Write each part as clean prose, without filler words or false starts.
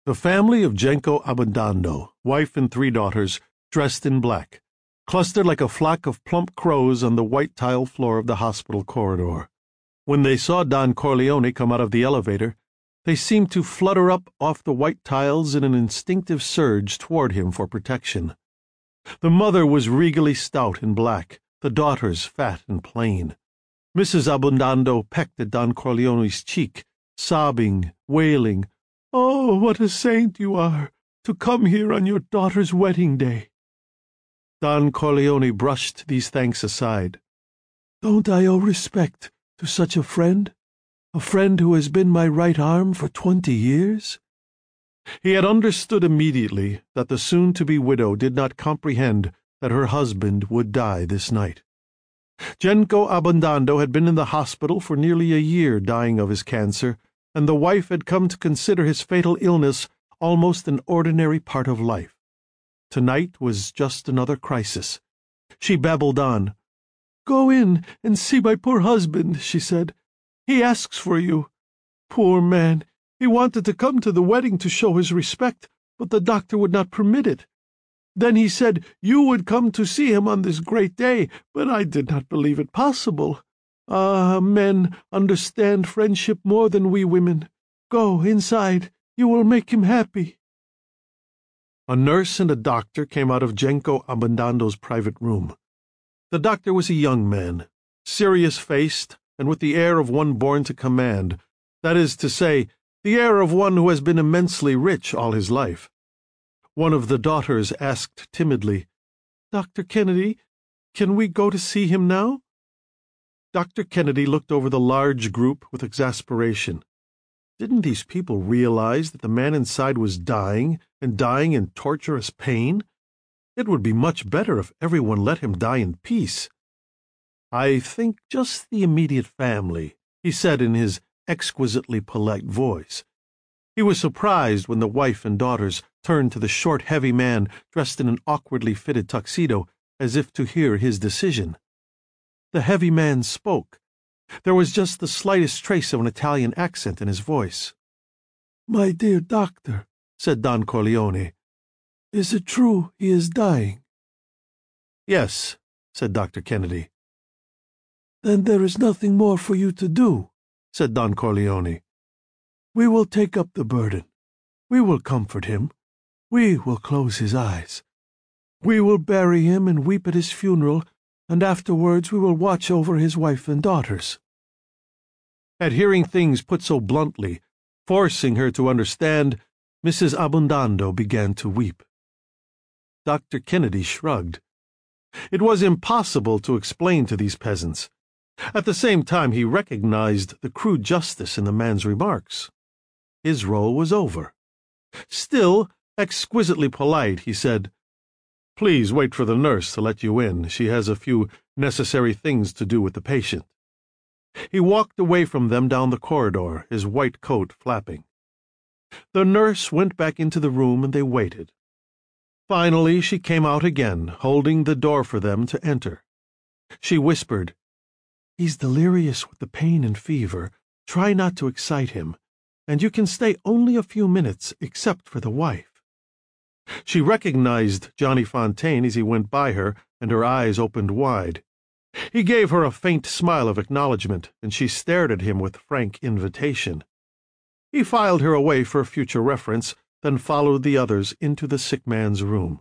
The family of Genco Abundando, wife and 3 daughters, dressed in black, clustered like a flock of plump crows on the white tile floor of the hospital corridor. When they saw Don Corleone come out of the elevator, they seemed to flutter up off the white tiles in an instinctive surge toward him for protection. The mother was regally stout and black, the daughters fat and plain. Mrs. Abundando pecked at Don Corleone's cheek, sobbing, wailing, "Oh, what a saint you are, to come here on your daughter's wedding day." Don Corleone brushed these thanks aside. "Don't I owe respect to such a friend who has been my right arm for 20 years? He had understood immediately that the soon-to-be widow did not comprehend that her husband would die this night. Genco Abundando had been in the hospital for nearly a year dying of his cancer, and the wife had come to consider his fatal illness almost an ordinary part of life. Tonight was just another crisis. She babbled on. "Go in and see my poor husband," she said. "He asks for you. Poor man, he wanted to come to the wedding to show his respect, but the doctor would not permit it. Then he said you would come to see him on this great day, but I did not believe it possible. Ah, men understand friendship more than we women. Go inside. You will make him happy." A nurse and a doctor came out of Genco Abundando's private room. The doctor was a young man, serious-faced, and with the air of one born to command, that is to say, the air of one who has been immensely rich all his life. One of the daughters asked timidly, "Dr. Kennedy, can we go to see him now?" Dr. Kennedy looked over the large group with exasperation. Didn't these people realize that the man inside was dying, and dying in torturous pain? It would be much better if everyone let him die in peace. "I think just the immediate family," he said in his exquisitely polite voice. He was surprised when the wife and daughters turned to the short, heavy man dressed in an awkwardly fitted tuxedo as if to hear his decision. The heavy man spoke. There was just the slightest trace of an Italian accent in his voice. "My dear doctor," said Don Corleone, "is it true he is dying?" "Yes," said Dr. Kennedy. "Then there is nothing more for you to do," said Don Corleone. "We will take up the burden. We will comfort him. We will close his eyes. We will bury him and weep at his funeral, and afterwards we will watch over his wife and daughters." At hearing things put so bluntly, forcing her to understand, Mrs. Abundando began to weep. Dr. Kennedy shrugged. It was impossible to explain to these peasants. At the same time, he recognized the crude justice in the man's remarks. His role was over. Still, exquisitely polite, he said, "Please wait for the nurse to let you in. She has a few necessary things to do with the patient." He walked away from them down the corridor, his white coat flapping. The nurse went back into the room and they waited. Finally, she came out again, holding the door for them to enter. She whispered, "He's delirious with the pain and fever. Try not to excite him, and you can stay only a few minutes, except for the wife." She recognized Johnny Fontaine as he went by her, and her eyes opened wide. He gave her a faint smile of acknowledgment, and she stared at him with frank invitation. He filed her away for future reference, then followed the others into the sick man's room.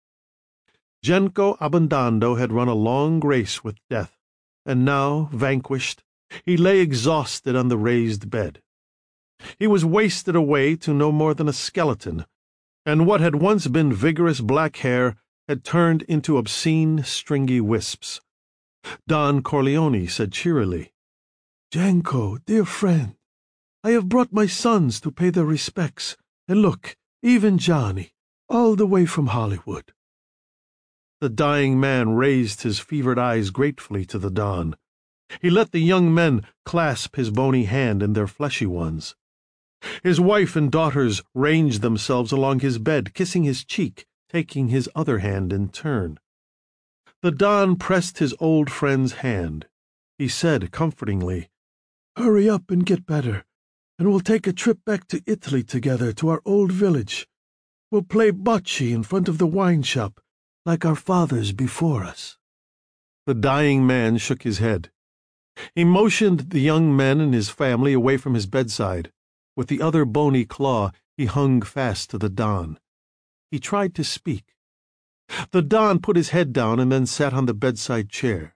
Genco Abundando had run a long race with death, and now, vanquished, he lay exhausted on the raised bed. He was wasted away to no more than a skeleton, and what had once been vigorous black hair had turned into obscene, stringy wisps. Don Corleone said cheerily, "Genco, dear friend, I have brought my sons to pay their respects, and look, even Johnny, all the way from Hollywood." The dying man raised his fevered eyes gratefully to the Don. He let the young men clasp his bony hand in their fleshy ones. His wife and daughters ranged themselves along his bed, kissing his cheek, taking his other hand in turn. The Don pressed his old friend's hand. He said comfortingly, "Hurry up and get better, and we'll take a trip back to Italy together to our old village. We'll play bocce in front of the wine shop, like our fathers before us." The dying man shook his head. He motioned the young men and his family away from his bedside. With the other bony claw, he hung fast to the Don. He tried to speak. The Don put his head down and then sat on the bedside chair.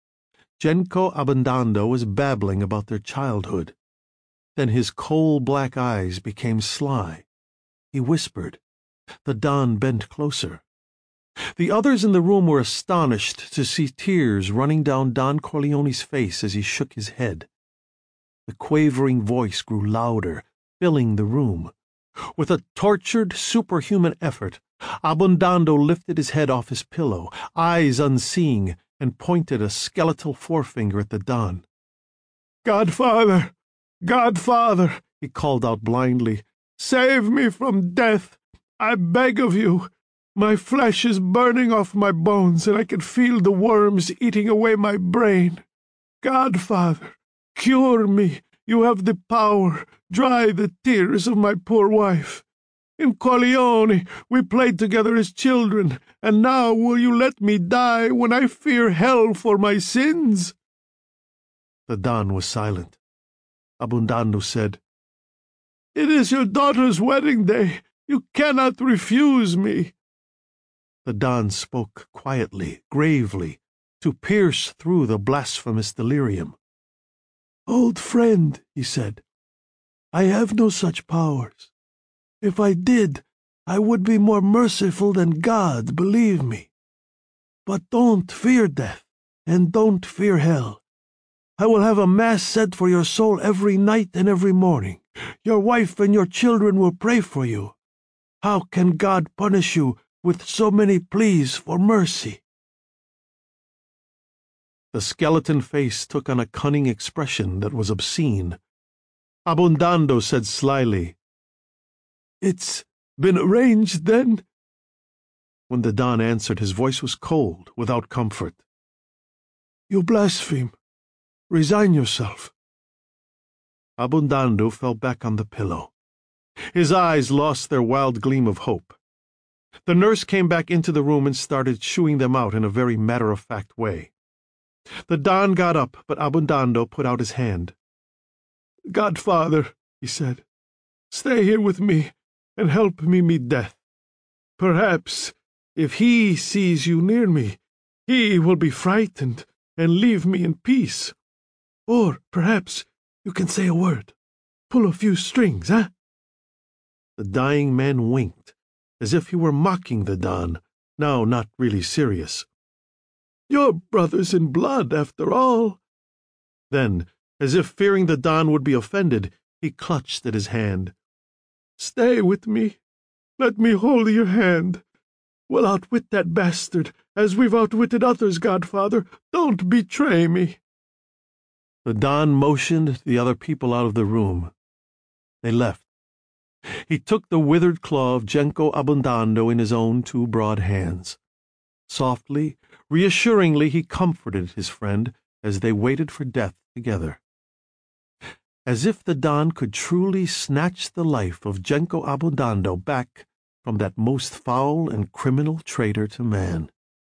Genco Abundando was babbling about their childhood. Then his coal-black eyes became sly. He whispered. The Don bent closer. The others in the room were astonished to see tears running down Don Corleone's face as he shook his head. The quavering voice grew louder, filling the room. With a tortured, superhuman effort, Abundando lifted his head off his pillow, eyes unseeing, and pointed a skeletal forefinger at the Don. "Godfather! Godfather!" he called out blindly. "Save me from death! I beg of you! My flesh is burning off my bones, and I can feel the worms eating away my brain. Godfather, cure me! You have the power. Dry the tears of my poor wife. In Corleone we played together as children, and now will you let me die when I fear hell for my sins?" The Don was silent. Abundando said, "It is your daughter's wedding day. You cannot refuse me." The Don spoke quietly, gravely, to pierce through the blasphemous delirium. "Old friend," he said, "I have no such powers. If I did, I would be more merciful than God, believe me. But don't fear death, and don't fear hell. I will have a mass said for your soul every night and every morning. Your wife and your children will pray for you. How can God punish you with so many pleas for mercy?" The skeleton face took on a cunning expression that was obscene. Abundando said slyly, "It's been arranged, then?" When the Don answered, his voice was cold, without comfort. "You blaspheme. Resign yourself." Abundando fell back on the pillow. His eyes lost their wild gleam of hope. The nurse came back into the room and started shooing them out in a very matter-of-fact way. The Don got up, but Abundando put out his hand. "Godfather," he said, "stay here with me and help me meet death. Perhaps, if he sees you near me, he will be frightened and leave me in peace. Or perhaps you can say a word, pull a few strings, eh?" The dying man winked, as if he were mocking the Don, now not really serious. "You're brothers in blood, after all." Then, as if fearing the Don would be offended, he clutched at his hand. "Stay with me. Let me hold your hand. We'll outwit that bastard, as we've outwitted others, Godfather. Don't betray me." The Don motioned the other people out of the room. They left. He took the withered claw of Genco Abundando in his own two broad hands. Softly, reassuringly, he comforted his friend as they waited for death together. As if the Don could truly snatch the life of Genco Abundando back from that most foul and criminal traitor to man.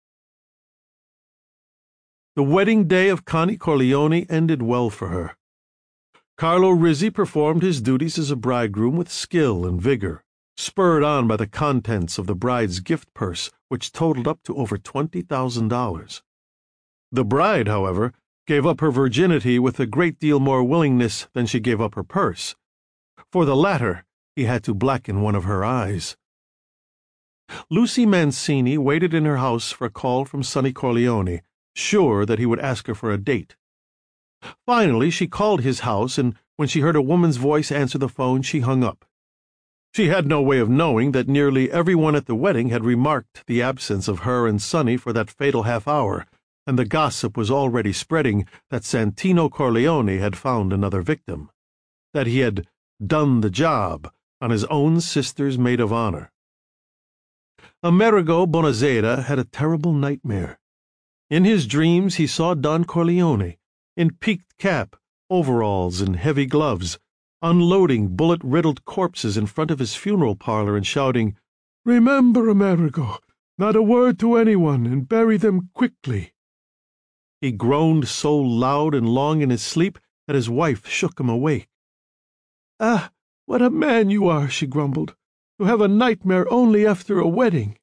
The wedding day of Connie Corleone ended well for her. Carlo Rizzi performed his duties as a bridegroom with skill and vigor, spurred on by the contents of the bride's gift purse, which totaled up to over $20,000. The bride, however, gave up her virginity with a great deal more willingness than she gave up her purse. For the latter, he had to blacken one of her eyes. Lucy Mancini waited in her house for a call from Sonny Corleone, sure that he would ask her for a date. Finally, she called his house, and when she heard a woman's voice answer the phone, she hung up. She had no way of knowing that nearly everyone at the wedding had remarked the absence of her and Sonny for that fatal half-hour, and the gossip was already spreading that Santino Corleone had found another victim, that he had done the job on his own sister's maid of honor. Amerigo Bonazeda had a terrible nightmare. In his dreams he saw Don Corleone, in peaked cap, overalls, and heavy gloves, unloading bullet-riddled corpses in front of his funeral parlor and shouting, "Remember, Amerigo, not a word to anyone, and bury them quickly." He groaned so loud and long in his sleep that his wife shook him awake. "Ah, what a man you are," she grumbled, "to have a nightmare only after a wedding."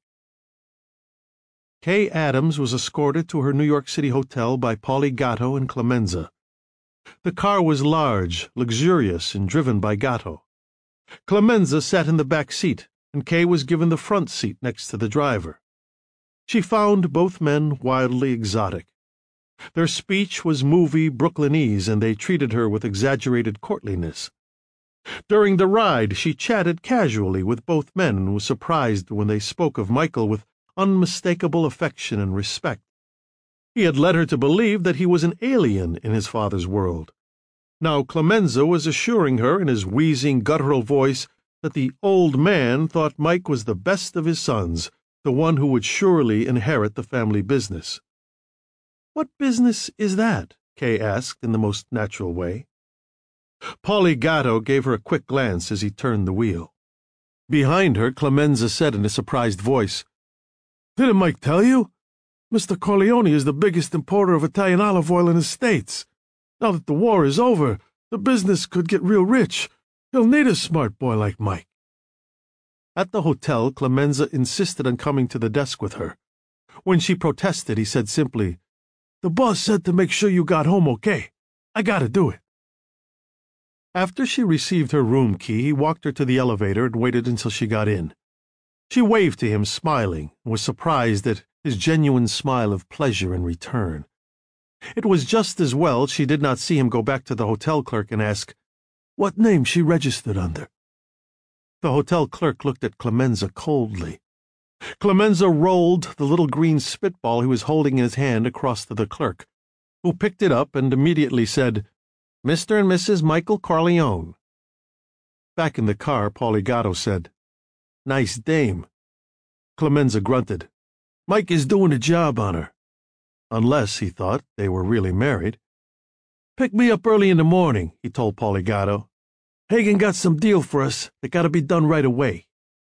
Kay Adams was escorted to her New York City hotel by Paulie Gatto and Clemenza. The car was large, luxurious, and driven by Gatto. Clemenza sat in the back seat, and Kay was given the front seat next to the driver. She found both men wildly exotic. Their speech was movie Brooklynese, and they treated her with exaggerated courtliness. During the ride, she chatted casually with both men and was surprised when they spoke of Michael with unmistakable affection and respect. He had led her to believe that he was an alien in his father's world. Now Clemenza was assuring her in his wheezing, guttural voice that the old man thought Mike was the best of his sons, the one who would surely inherit the family business. "What business is that?" Kay asked in the most natural way. Paulie Gatto gave her a quick glance as he turned the wheel. Behind her, Clemenza said in a surprised voice, "Didn't Mike tell you? Mr. Corleone is the biggest importer of Italian olive oil in the States. Now that the war is over, the business could get real rich. He'll need a smart boy like Mike." At the hotel, Clemenza insisted on coming to the desk with her. When she protested, he said simply, "The boss said to make sure you got home okay. I gotta do it." After she received her room key, he walked her to the elevator and waited until she got in. She waved to him, smiling, and was surprised at his genuine smile of pleasure in return. It was just as well she did not see him go back to the hotel clerk and ask what name she registered under. The hotel clerk looked at Clemenza coldly. Clemenza rolled the little green spitball he was holding in his hand across to the clerk, who picked it up and immediately said, "Mr. and Mrs. Michael Corleone." Back in the car, Paulie Gatto said, "Nice dame." Clemenza grunted. "Mike is doing a job on her." Unless, he thought, they were really married. "Pick me up early in the morning," he told Paulie Gatto. "Hagen got some deal for us that got to be done right away."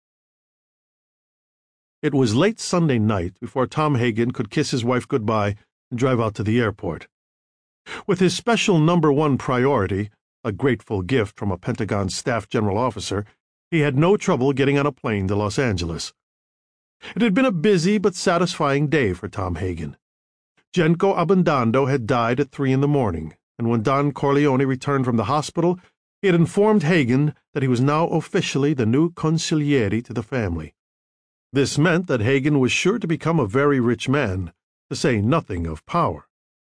It was late Sunday night before Tom Hagen could kiss his wife goodbye and drive out to the airport. With his special #1 priority, a grateful gift from a Pentagon staff general officer, he had no trouble getting on a plane to Los Angeles. It had been a busy but satisfying day for Tom Hagen. Genco Abundando had died at 3 in the morning, and when Don Corleone returned from the hospital, he had informed Hagen that he was now officially the new consigliere to the family. This meant that Hagen was sure to become a very rich man, to say nothing of power.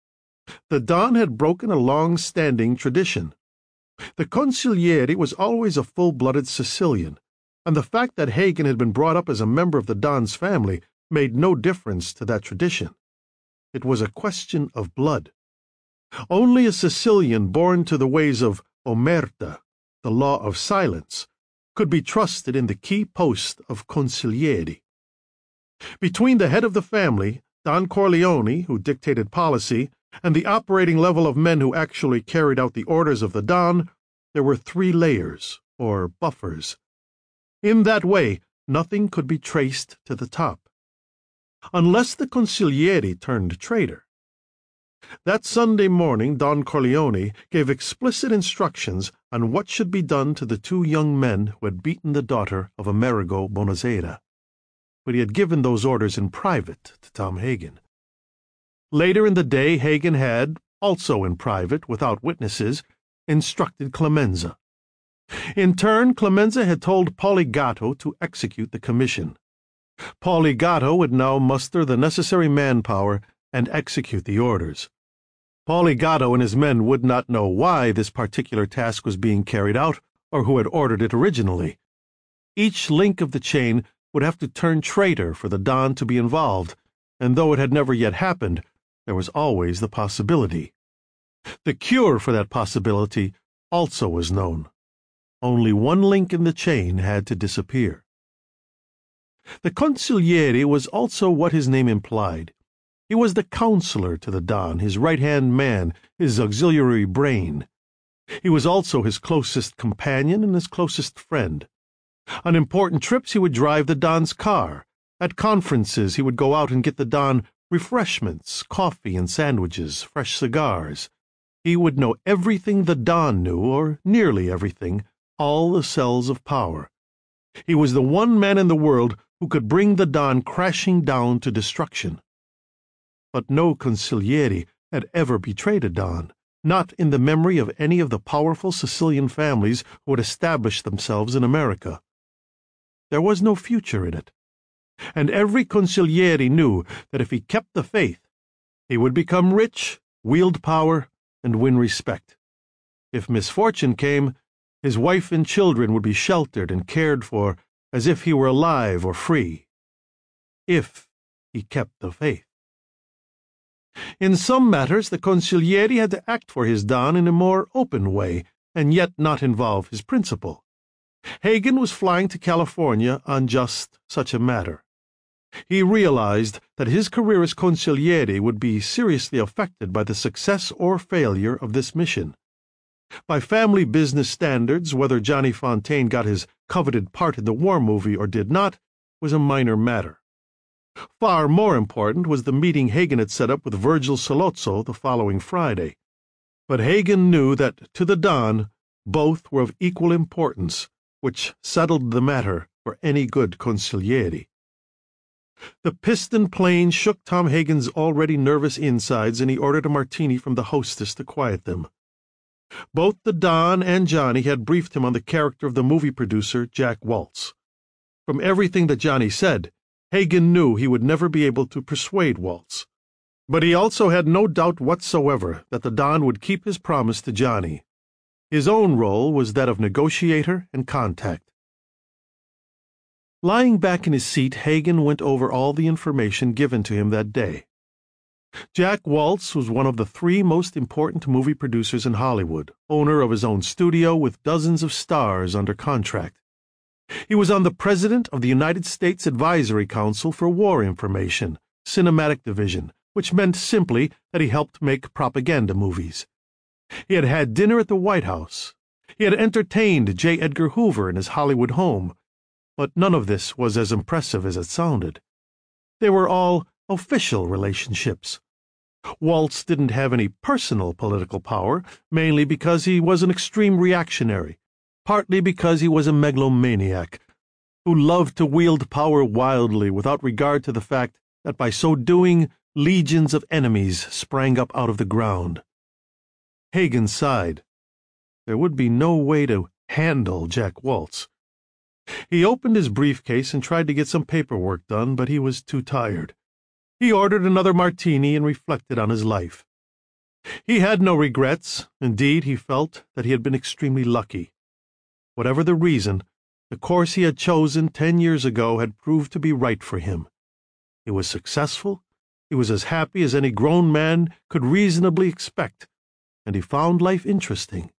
The Don had broken a long-standing tradition. The consigliere was always a full-blooded Sicilian, and the fact that Hagen had been brought up as a member of the Don's family made no difference to that tradition. It was a question of blood. Only a Sicilian born to the ways of omerta, the law of silence, could be trusted in the key post of consigliere. Between the head of the family, Don Corleone, who dictated policy, and the operating level of men who actually carried out the orders of the Don, there were 3 layers, or buffers. In that way, nothing could be traced to the top. Unless the consigliere turned traitor. That Sunday morning, Don Corleone gave explicit instructions on what should be done to the 2 young men who had beaten the daughter of Amerigo Bonazera. But he had given those orders in private to Tom Hagen. Later in the day, Hagen had, also in private, without witnesses, instructed Clemenza. In turn, Clemenza had told Paulie Gatto to execute the commission. Paulie Gatto would now muster the necessary manpower and execute the orders. Paulie Gatto and his men would not know why this particular task was being carried out or who had ordered it originally. Each link of the chain would have to turn traitor for the Don to be involved, and though it had never yet happened, there was always the possibility. The cure for that possibility also was known. Only one link in the chain had to disappear. The consigliere was also what his name implied. He was the counselor to the Don, his right-hand man, his auxiliary brain. He was also his closest companion and his closest friend. On important trips, he would drive the Don's car. At conferences, he would go out and get the Don refreshments, coffee and sandwiches, fresh cigars. He would know everything the Don knew, or nearly everything, all the cells of power. He was the one man in the world who could bring the Don crashing down to destruction. But no consigliere had ever betrayed a Don, not in the memory of any of the powerful Sicilian families who had established themselves in America. There was no future in it, and every consigliere knew that if he kept the faith, he would become rich, wield power, and win respect. If misfortune came, his wife and children would be sheltered and cared for as if he were alive or free. If he kept the faith. In some matters, the consigliere had to act for his Don in a more open way, and yet not involve his principal. Hagen was flying to California on just such a matter. He realized that his career as consigliere would be seriously affected by the success or failure of this mission. By family business standards, whether Johnny Fontane got his coveted part in the war movie or did not was a minor matter. Far more important was the meeting Hagen had set up with Virgil Sollozzo the following Friday. But Hagen knew that, to the Don, both were of equal importance, which settled the matter for any good consigliere. The piston plane shook Tom Hagen's already nervous insides, and he ordered a martini from the hostess to quiet them. Both the Don and Johnny had briefed him on the character of the movie producer, Jack Waltz. From everything that Johnny said, Hagen knew he would never be able to persuade Waltz. But he also had no doubt whatsoever that the Don would keep his promise to Johnny. His own role was that of negotiator and contact. Lying back in his seat, Hagen went over all the information given to him that day. Jack Waltz was one of the 3 most important movie producers in Hollywood, owner of his own studio with dozens of stars under contract. He was on the president of the United States Advisory Council for War Information, Cinematic Division, which meant simply that he helped make propaganda movies. He had had dinner at the White House. He had entertained J. Edgar Hoover in his Hollywood home. But none of this was as impressive as it sounded. They were all official relationships. Waltz didn't have any personal political power, mainly because he was an extreme reactionary, partly because he was a megalomaniac who loved to wield power wildly without regard to the fact that by so doing legions of enemies sprang up out of the ground. Hagen sighed. There would be no way to handle Jack Waltz. He opened his briefcase and tried to get some paperwork done, but he was too tired. He ordered another martini and reflected on his life. He had no regrets. Indeed, he felt that he had been extremely lucky. Whatever the reason, the course he had chosen 10 years ago had proved to be right for him. He was successful, he was as happy as any grown man could reasonably expect, and he found life interesting.